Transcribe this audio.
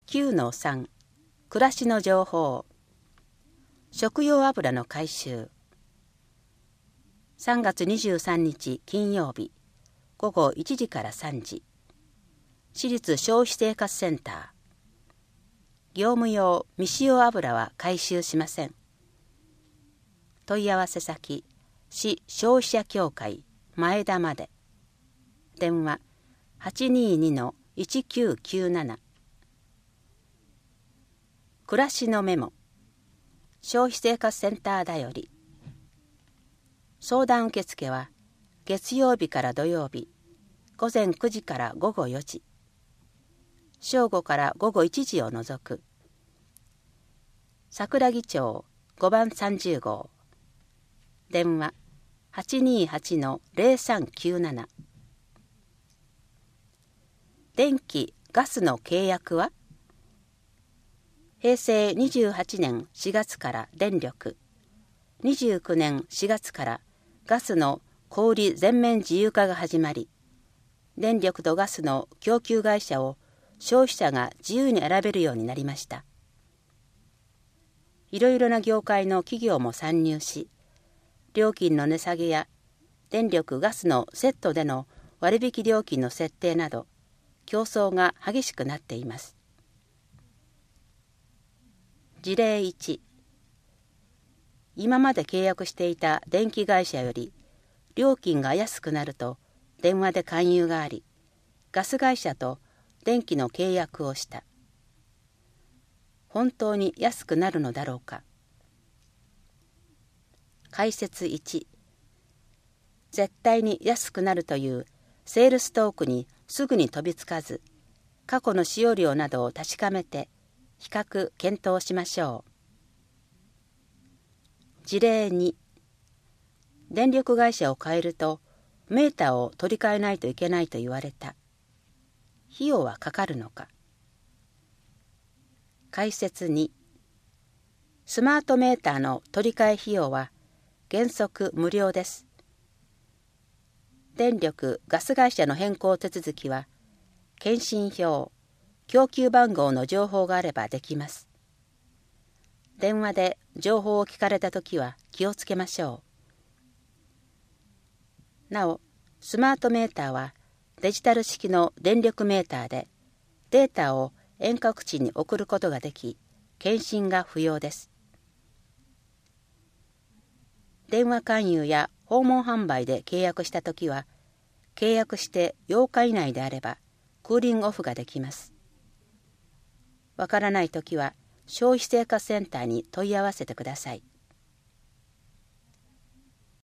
9-3 暮らしの情報。食用油の回収。3月23日金曜日午後1時から3時、市立消費生活センター。業務用未使用油は回収しません。問い合わせ先、市消費者協会前田まで。電話 822-1997。暮らしのメモ。消費生活センターだより。相談受付は月曜日から土曜日午前9時から午後4時、正午から午後1時を除く。桜木町5番30号。電話 828-0397。電気・ガスの契約は平成28年4月から電力、29年4月からガスの小売全面自由化が始まり、電力とガスの供給会社を消費者が自由に選べるようになりました。いろいろな業界の企業も参入し、料金の値下げや電力・ガスのセットでの割引料金の設定など、競争が激しくなっています。事例1、今まで契約していた電気会社より料金が安くなると電話で勧誘があり、ガス会社と電気の契約をした。本当に安くなるのだろうか。解説1、絶対に安くなるというセールストークにすぐに飛びつかず、過去の使用量などを確かめて比較検討しましょう。事例2、電力会社を変えるとメーターを取り替えないといけないと言われた。費用はかかるのか。解説2、スマートメーターの取り替え費用は原則無料です。電力・ガス会社の変更手続きは検針票、供給番号の情報があればできます。電話で情報を聞かれたときは気をつけましょう。なお、スマートメーターはデジタル式の電力メーターでデータを遠隔地に送ることができ、検針が不要です。電話勧誘や訪問販売で契約したときは、契約して8日以内であればクーリングオフができます。わからないときは消費生活センターに問い合わせてください。